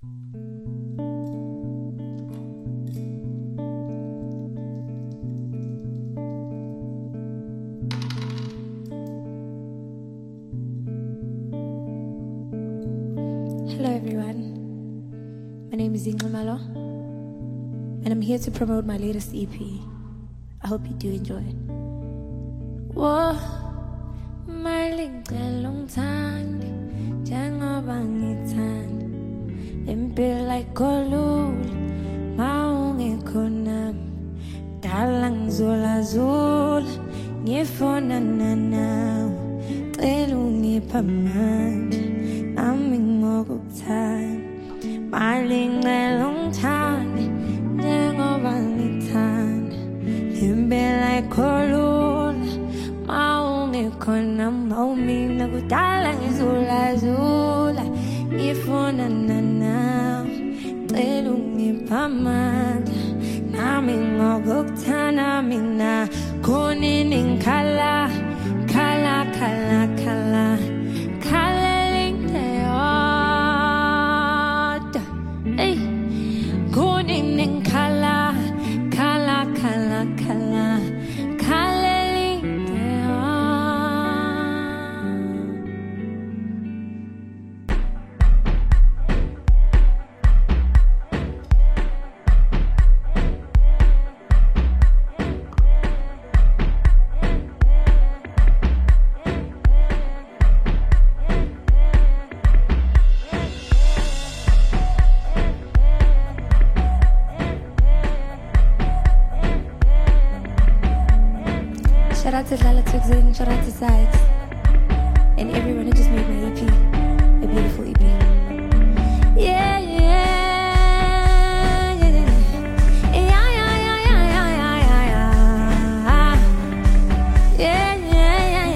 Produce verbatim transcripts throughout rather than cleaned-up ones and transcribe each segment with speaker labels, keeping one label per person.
Speaker 1: Hello everyone, my name is Ingrid Malo and I'm here to promote my latest E P. I hope you do enjoy it. Whoa, my long time, jangoba ngithanda, impilo ayikholula, mawungekho nami, dala ngizulazula, ngifuna nawe, cela ungiphe amandla, nami ngokukuthanda, malingcela ungithande, njengoba ngithanda, impilo ayikholula, mawungekho nami, mawumina kudala ngizulazula, ngifuna nawe, cela ungiphe amandla, nami ngokukuthanda mina, khonini ngikhala, khala khala khala, khalelinde yodwa, ey, khonini ngikhala, khala khala khala, khalelinde Shout out to Lala Tuxin, shout out to Sides, and everyone who just made my E P a beautiful E P. Yeah, yeah, yeah, yeah, yeah, yeah, yeah, yeah, yeah, yeah, yeah,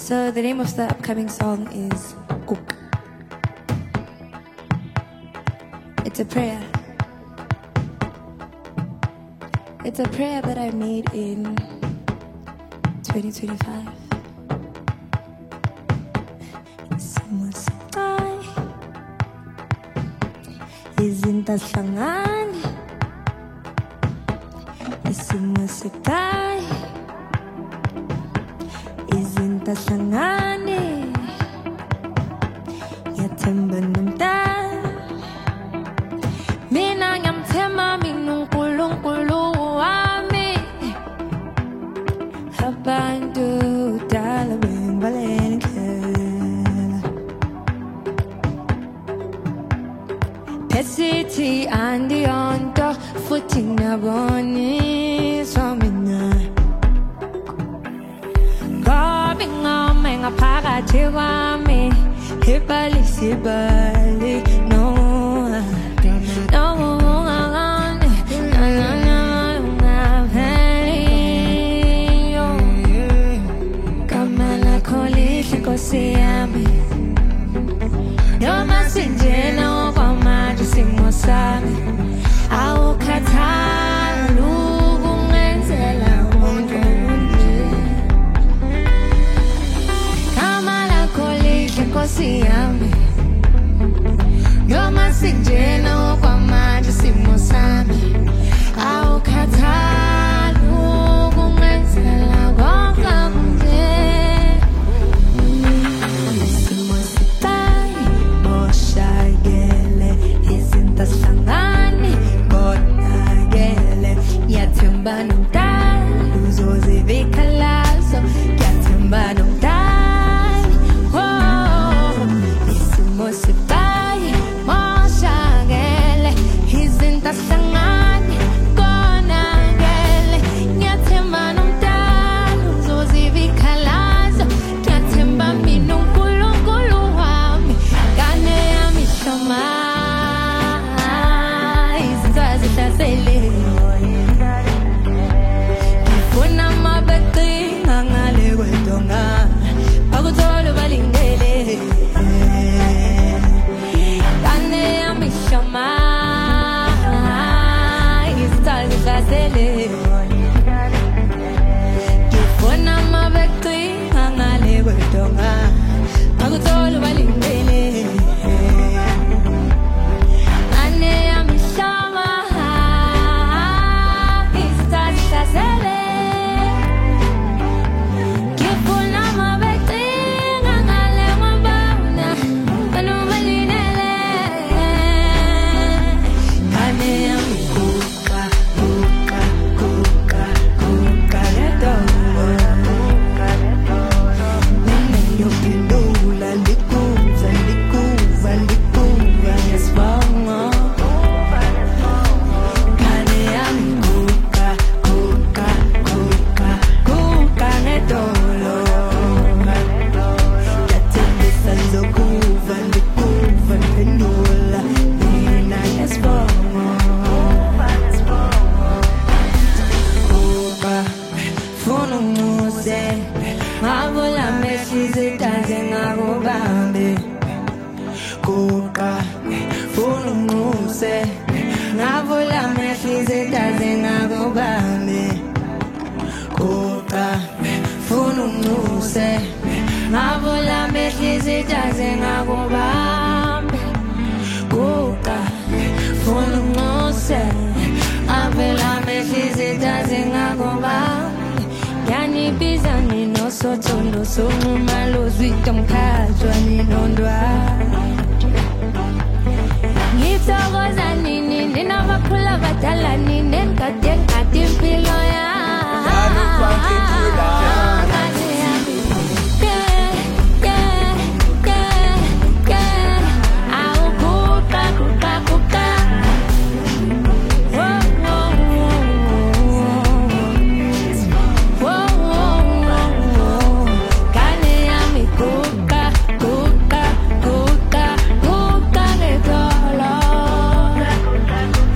Speaker 1: So the name of the upcoming song is Cook. It's a prayer. It's a prayer that I made in twenty twenty-five. Izinta hlangane isimo sekhaya izinta hlangane ngiyathemba nomntana mina ngiyamthemba mina uNkulunkulu wami abantu dala bengibalele City and the onto footing aboni somina Coming on me phakathi kwami ibali sibali no no ngane na na na hey kama la kholihle Nkosi yami noma sinjena simo sami awukhathali ukungenzela konke nje kama lakho lihle Nkosi yami noma sinjena okwamanje simo sami awukhathali ukungenzela konke nje simo sitai moshagele Tasangani, Bonagele, Yatimbanum Dai, Luzozi Vicalazo, Yatimbanum Dai, oh, Isumositai, Moshagele, he's in Tasangani, Bonagele, Yatimbanum Dai, Luzozi Vicalazo, Yatimbanum Kulunguluami, Ganeami Shoma. Kuna mabati ngale wedonga akutolo balingele kane amishama istazi fasele kuna mabati ngale wedonga akutolo balingele kane amishama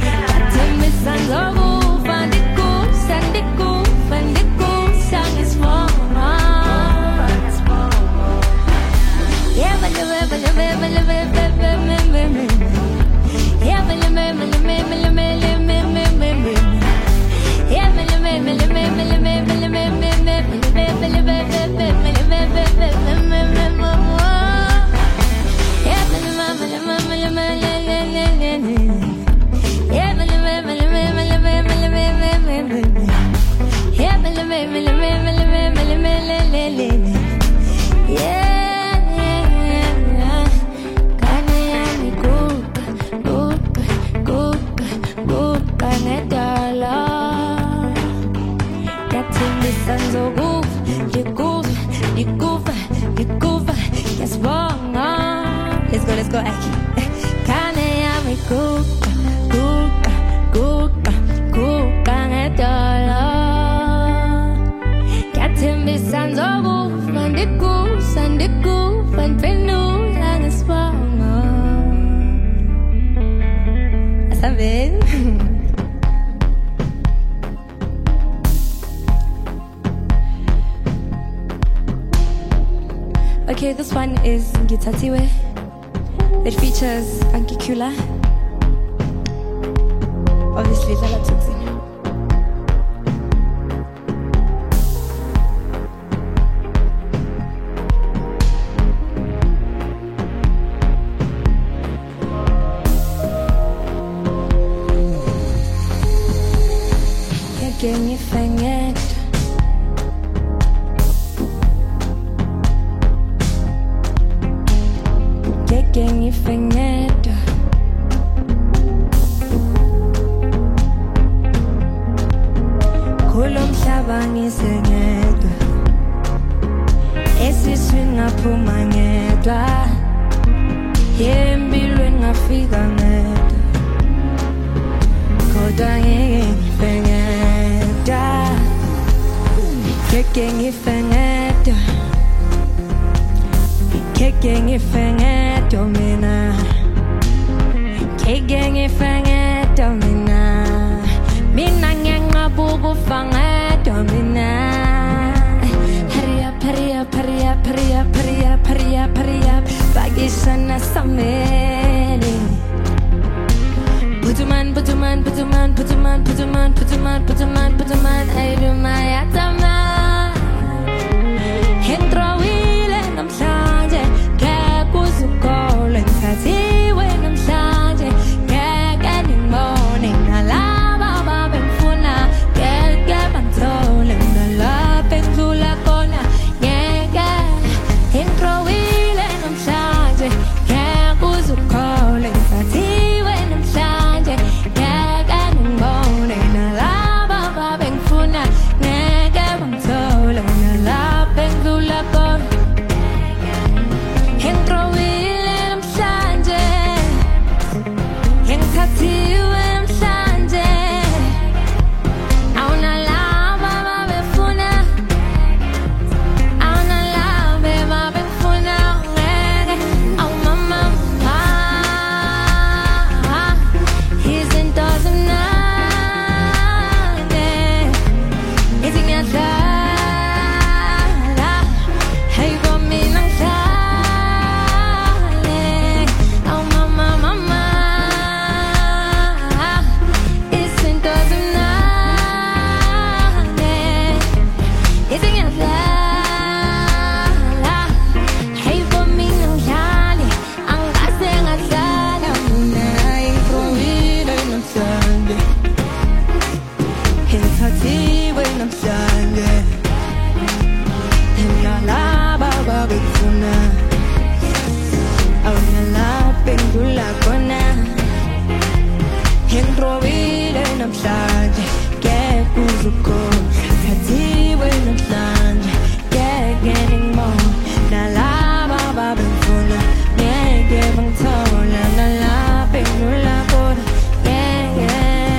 Speaker 1: Sango, Fandiku, Sandiku, Fandiku, sang is for Okay, this one is Ngitatiwe. It features Anki Kula. Obviously, Lala Tutsi. Give me fingers. Taking your finger Kulum shabangi sengedwa Esiswini ngaphuma ngedwa Empilweni ngafika ngedwa Kodwa ngeke ngife ngedwa Ngeke ngife ngedwa Ngeke ngife ngedwa mina Ngeke ngife ngedwa mina Mina ngiyanqabuka ufa ngedwa mina Hurry up, hurry up, hurry up, hurry up, hurry up, hurry up, hurry up Pakishana sameli Putuman, putuman, putuman, putuman, putuman, putuman, putuman, putuman Aylumayatama Hentrawile namhlanje Kekuzukole ngithathiwe namhlanje Ngeke ngibone nalaba babengifuna Ngeke bangithole nalapha engidlula khona Ngeke hentrawile namhlanje Kekuzukole ngithathiwe namhlanje Ngeke ngibone nalaba babengifuna Ngeke bangithole nalapha engidlula khona Hentrawile namhlanje Ngithathiwe namhlanje Awunalaba babefuna Awunalaba babefuna Ngeke awumama Izinto zimnandi Ithi ngiyadlala Hey bomina ngihlale Awumama mama Izinto zimnandi Ithi ngiyadlala Hey bomina ngihlale Angikaze ngadlala mina Ngitrawile namhlanje Ngithathiwe namhlanje Nalaba babefuna Awunalapha engidlula khona Ngitrawile namhlanje Ngeke uzukhohlwa Ngithathiwe namhlanje Ngeke ngibone nalaba babengifuna Ngeke bangithola nalapha engidlula khona Ngeke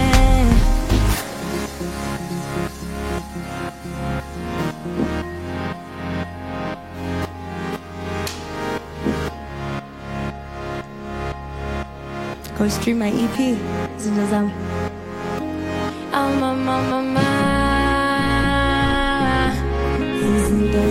Speaker 1: Go stream my E P. Zinto zami. Oh mama mama Izinto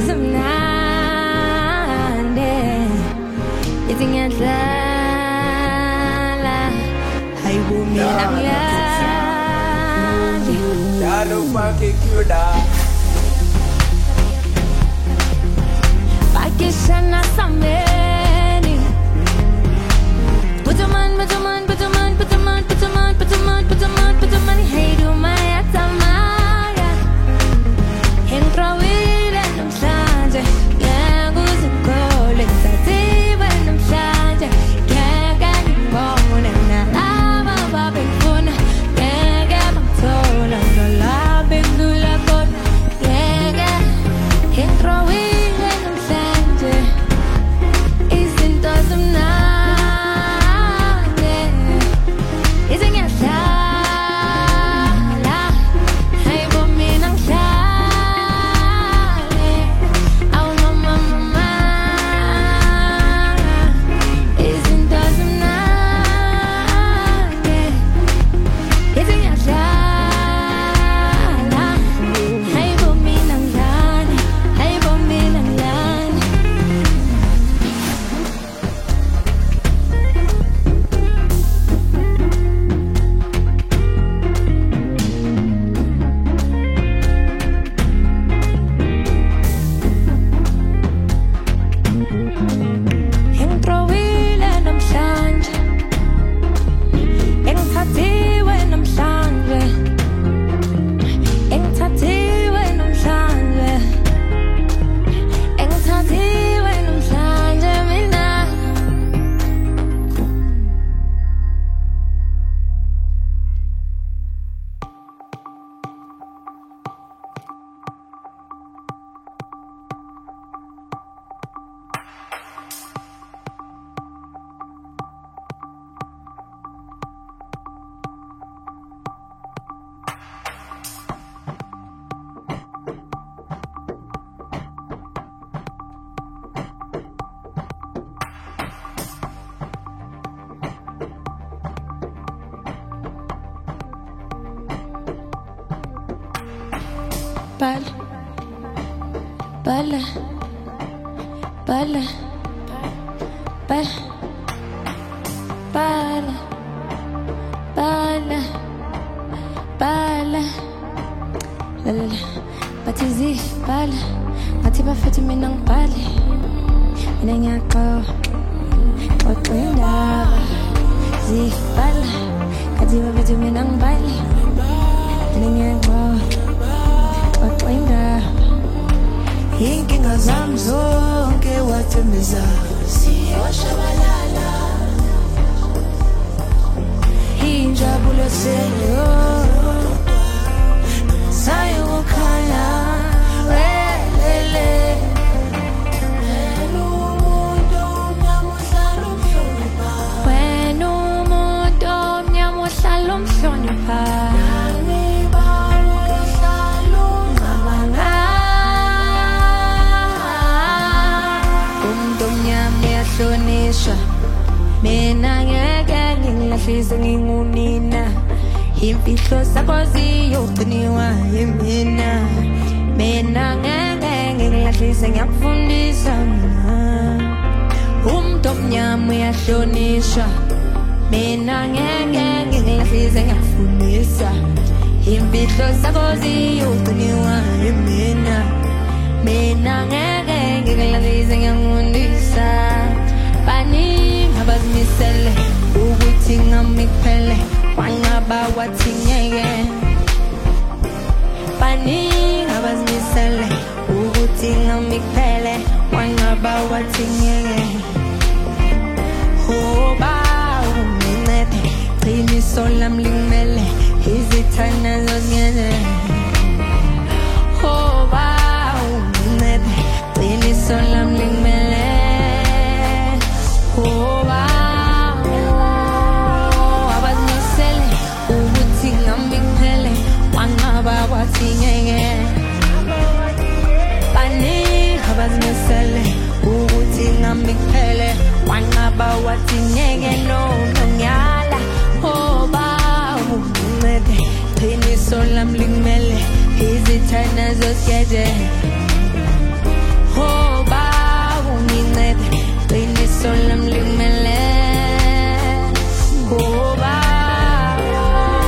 Speaker 1: zimnandi Ithi ngiyadlala Hayi bomina ngiyadli
Speaker 2: Dalo pakikula
Speaker 1: Pakishana sameli Putuman, putuman, putuman, putuman, putuman, putuman, putuman, putuman Hey dumayatamaga Ngitrawile namhlanje Ngeke uzukhohle ngithathiwe namhlanje Ngeke ngibone nalaba babengifuna Ngeke bangithola nalapha engidlula khona Ngeke ngitrawile namhlanje bala bala bala bala bala bala bala la la la bathi zibhala bathi bafethe mina ngibhale mina ngiyaqoqa oqindaba zibhala bathi bafethe mina ngibhale mina ngiyaqoqa oqindaba inkinga zami zonke wathembisa siyoshabalala injabulo seyo sayokhala welele wena umuntu omnyama uhlala umhlonipha mina ngeke ngilahlise ngingunina imfihlo sakho ziyogciniwa yimina mina ngeke ngilahlise ngiyakufundisa mina umuntu omnyama uyahlonishwa mina ngeke ngilahlise ngiyakufundisa imfihlo sakho ziyogciniwa yimina mina ngeke ngilahlise ngiyakufundisa Bani abazimisele ukuthi ngami kuphele wangaba wathi ngeke Bani abazimisele ukuthi ngami kuphele wangaba wathi ngeke Hoba umincede qiniso lami limele izithana zozingene Hoba umincede qiniso lami limele Oh, wow. Abazimisele ukuthi ngami kuphele wangaba wathi ngeke Bani abazimisele ukuthi ngami kuphele wangaba wathi ngeke no no ngiyala Oh, wow. Uncede qiniso lami limele izithana zozigede Oh, wow. Uncede qiniso lami limele Oh baba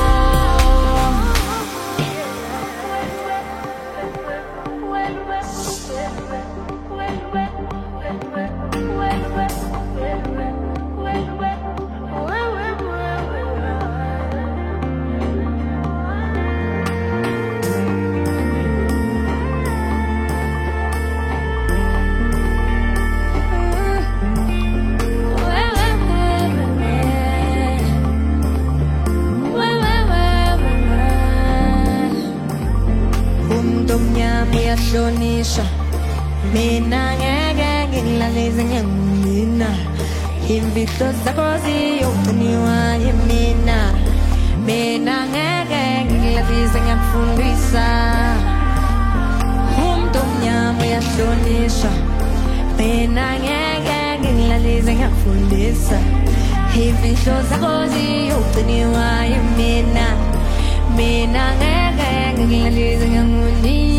Speaker 1: Uyahlonishwa mina ngeke ngilahlise ngiyangumina imfihlo zakho ziyogciniwa yimina mina ngeke ngilahlise ngiyakufundisa umuntu omnyama uyahlonishwa mina ngeke ngilahlise ngiyakufundisa imfihlo zakho ziyogciniwa yimina mina ngeke ngilahlise ngiyangumina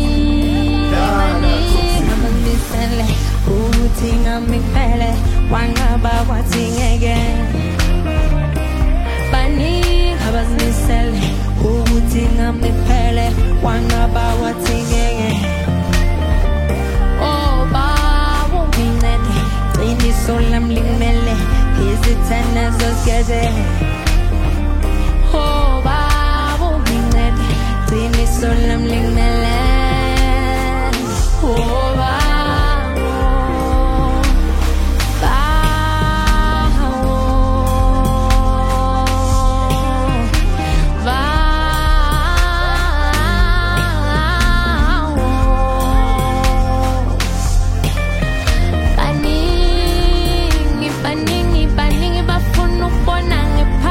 Speaker 1: ukuthi ngami kuphele wangaba wathi ngeke Bani abazimisele ukuthi ngami kuphele wangaba wathi ngeke Oh baba umincede qiniso lami limele izithana zozigede Oh baba umincede qiniso lami limele Oh baba Baningi baningi bafuna ukubona ngipha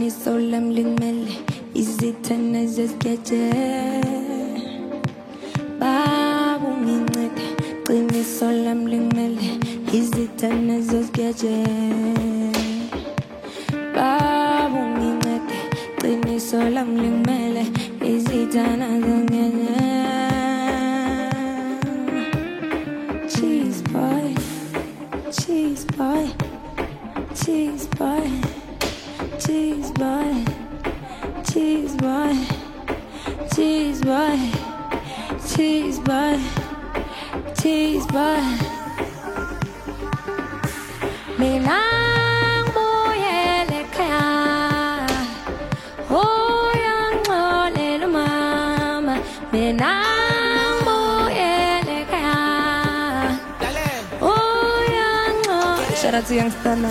Speaker 1: qiniso lami lingimele izithana zesigeje Baba ungincede qiniso lami lingimele izithana zesigeje Baba ungincede qiniso lami lingimele izithana zesigeje Cheese boy Cheese boy Cheese boy Cheese boy Cheese boy Cheese boy Cheese boy Cheese boy Mina ngibuyele ekhaya Oh yangixolela mama Mina ngibuyele ekhaya Oh yangixolela Shout out to Youngstana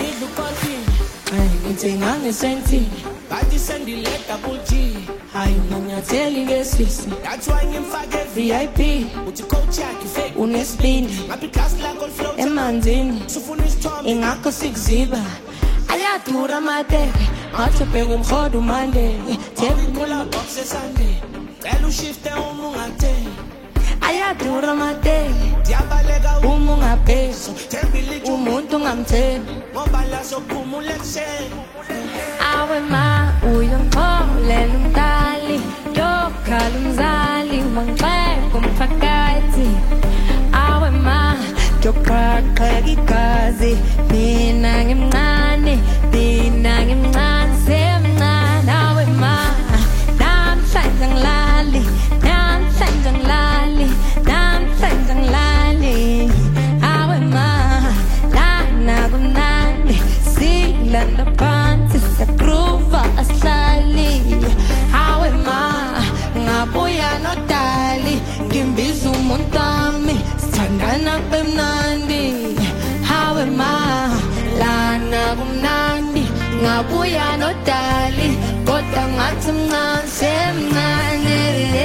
Speaker 1: Ngithenga ngesenti Bathi sendileta kuthi Hayi nganyatheli ngesisi That's why ngimfake V I P Uthi coach yakhe fake unesibindi Ngaphi class lakho flow emanzini Sufuna isithombe ingakho sikuziba Ayadura mateke Ngathi bheka umkhodo umandeke Thembi kula box esande Cela ushifte uma ungathe Ayadura mateke Diyabaleka uma ungaphezu Thembi lithi umuntu ungamthembi Ngoba la sophumula ekuseni Awe ma uyongixolela umdali Yokhala umzali wangixeka umphakathi Awe ma yoqhaqheka igazi Mina ngimncane Mina ngimncane semncane Awe ma namhlanje ngilali Namhlanje ngilali Namhlanje ngilali Awe ma lana kumnandi Silanda phansi siyagroova asihlali Awe ma ngabuya nodali Ngimbiza umuntu wami sithandana bemnandi Awe ma lana kumnandi Ngabuya nodali kodwa ngathi mncane semncane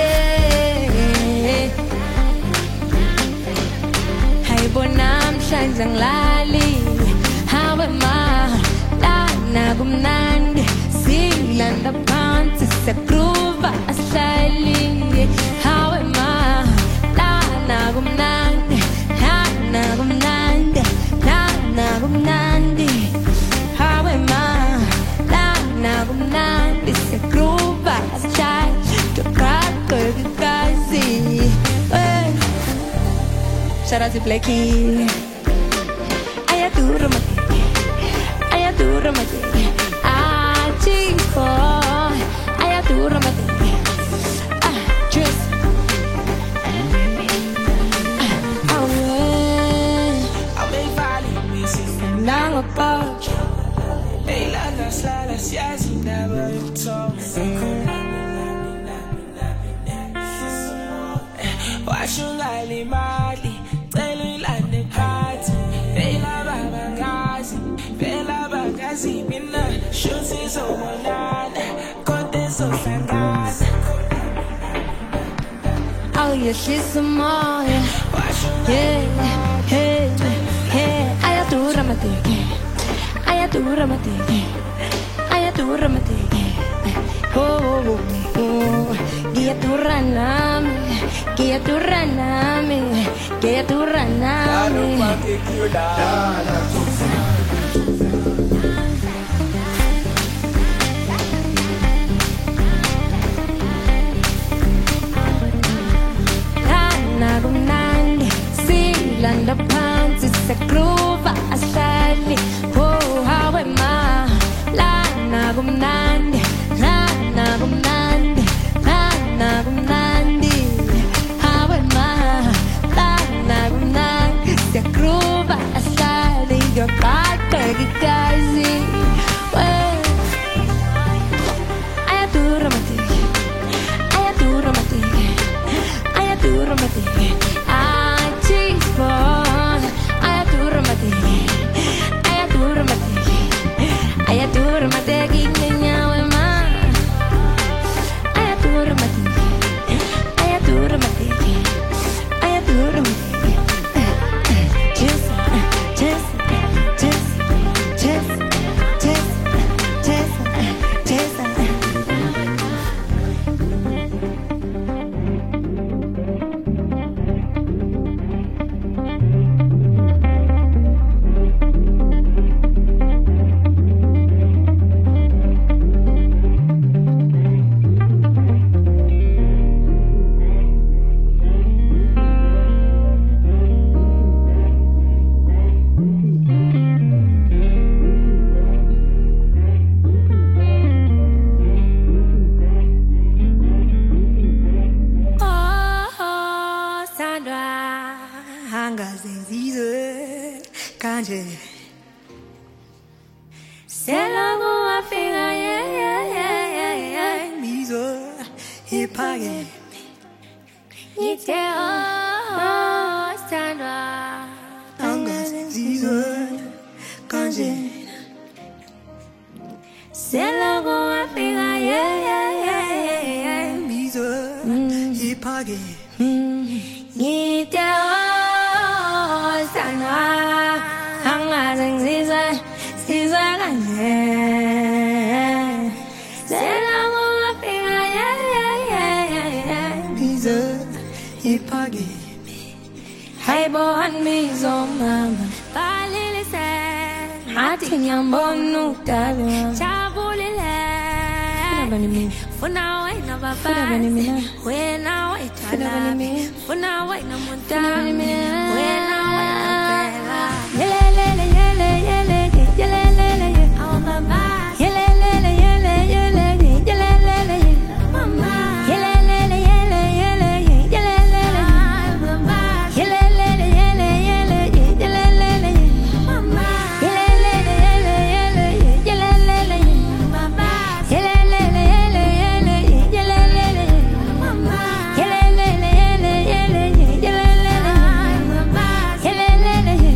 Speaker 1: Hayibo namhlanje ngilali Awe ma lana kumnandi Silanda phansi siyagroova asihlali Awe ma lana kumnandi Lana kumnandi Lana kumnandi Awe ma lana kumnandi siyagroova asihlali Yoqhaqheka igazi Shout out to Blackie Ayadura mateke Ayadura mateke Ah, cheese boy Ayadura mateke Ah, dress Ah, away Away valley, we see Nang apart Leila naslala siyazi ndaba yokuthola Washungali mali Cela ilande khathi Vela baba ngazi Vela bagazi mina Shuzi zomonana Kote zohlangana Aw yehlisa umoya Yeah, hey, hey Ayadura mateke Ayadura mateke Ayadura mateke Oh, oh, oh Giyatura nami Giyatura nami Giyatura nami Lana kumnandi Silanda phansi siyagroova asihlali Oh, hawe ma Lana kumnandi Lana kumnandi Lana kumnandi Hawe ma Lana kumnandi siyagroova asihlali Yoqhaqheka igazi Ayadura mateke Ayadura mateke Ayadura mateke Ah, cheese boy kanje Selago afiga yeah yeah yeah yeah yeah Mizo hipage Ite oh sandra Angas zizo kanje Selago afiga yeah yeah yeah yeah Mizo hipage Ite oh sandra Angas zizo zizo kanje Selago afiga yeah yeah yeah yeah Mizo hipage Hey boy me so mama Balili se Hati nyambonu tabi Chabuli le Funa wai na babasi Wena wai chalabi Funa wai na muntabi Wena wai kapela Yelelele yele yele Yelelele ye Awa babasi Yelelele yele yele Yelelele ye Mama Yelelele yele yele Yelelele babasi Yelelele yele yele Yelelele ye Mama Yelelele yele yele Yelelele ye babasi Yelelele yele yele Yelelele ye Mama Yelelele yele yele Yelelele babasi Yelelele ye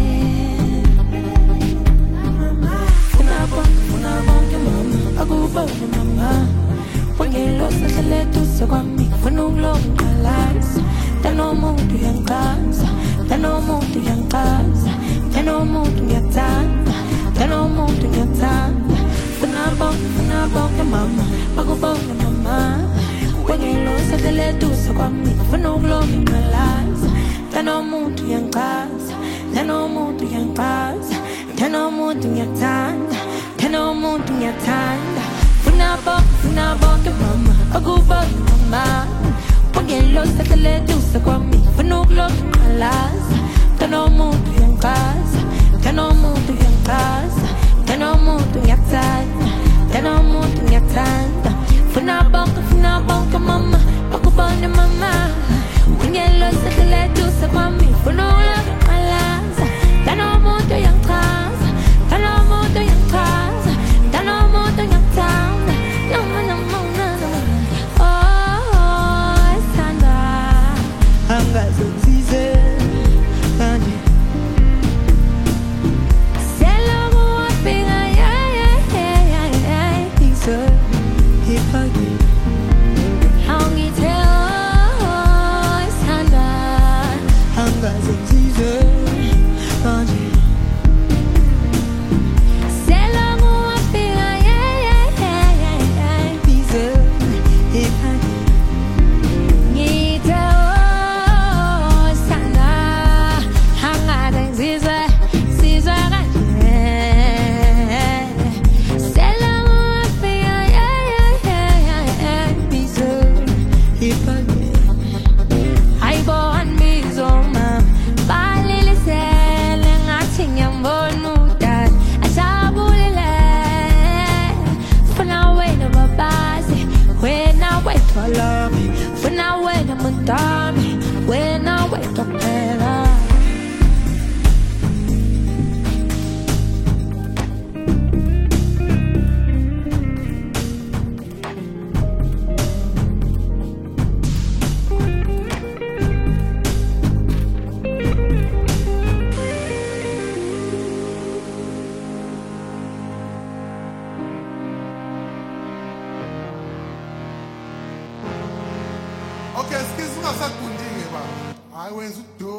Speaker 1: Funa bon funa bon ke mama Agubo ke mama Wangelo sa kaletu sa kwami Fununglo kalas Tano mundo yang casa Tano mundo yang casa Tano mundo yang tanda Tano mundo yang tanda Funa bon funa bon ke mama Agubo ke mama Wangelo sa kaletu sa kwami Fununglo kalas Tano mundo yang casa Tano mundo yang casa Tano mundo yang tanda Tano mundo yang tanda Funa bon funa bon ke mama Agubo ke mama Pangelo sa kaletu sa kwami Funuglo kalas Tano mundo yang casa Tano mundo yang casa Tano mundo yang tanda Tano mundo yang tanda Funa bon ke funa bon ke mama Agubo ke mama Pangelo sa kaletu sa kwami Funuglo kalas Tano mundo yang casa Tano mundo yang casa Tano mundo yang tanda No no no no no Oh Sandra Angas zize kanje Selago afiga yeah yeah yeah yeah yeah Pizza hipage Hangi te oh Sandra Angas zize kanje Selago afiga yeah yeah yeah yeah yeah Pizza hipage Ngite oh Sandra Hangada zize zize kanje Selago afiga yeah yeah yeah yeah yeah Pizza hipage Aibo anbizo mam Balili sele ngati nyambonu dan Asabulile Funa wena babasi Wena wena lami Funa wena muntami Wena wena pela
Speaker 3: Okay, excuse me, sa kundinge ba. I went to do.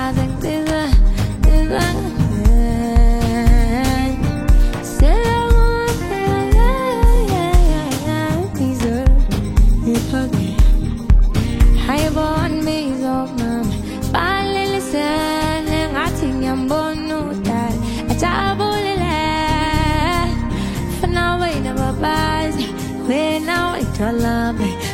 Speaker 1: think this is this Hi, born me of mom. Finally, listening. I think I'm born no that. A taboo for now, I never buys. When now I tell me.